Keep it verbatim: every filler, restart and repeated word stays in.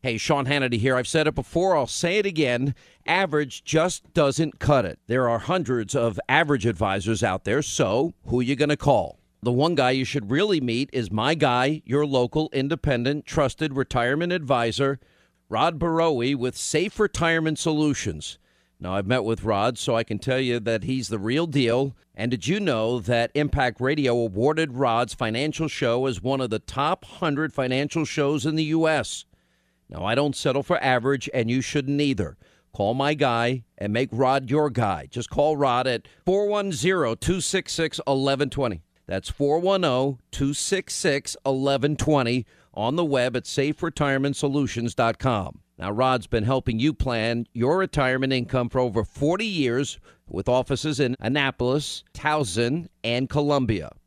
Hey, Sean Hannity here. I've said it before. I'll say it again. Average just doesn't cut it. There are hundreds of average advisors out there, so who are you going to call? The one guy you should really meet is my guy, your local independent trusted retirement advisor, Rod Barowie with Safe Retirement Solutions. Now, I've met with Rod, so I can tell you that he's the real deal. And did you know that Impact Radio awarded Rod's financial show as one of the top one hundred financial shows in the U S? Now, I don't settle for average, and you shouldn't either. Call my guy and make Rod your guy. Just call Rod at four one zero, two six six, one one two zero. That's four one zero, two six six, one one two zero on the web at safe retirement solutions dot com. Now, Rod's been helping you plan your retirement income for over forty years with offices in Annapolis, Towson, and Columbia.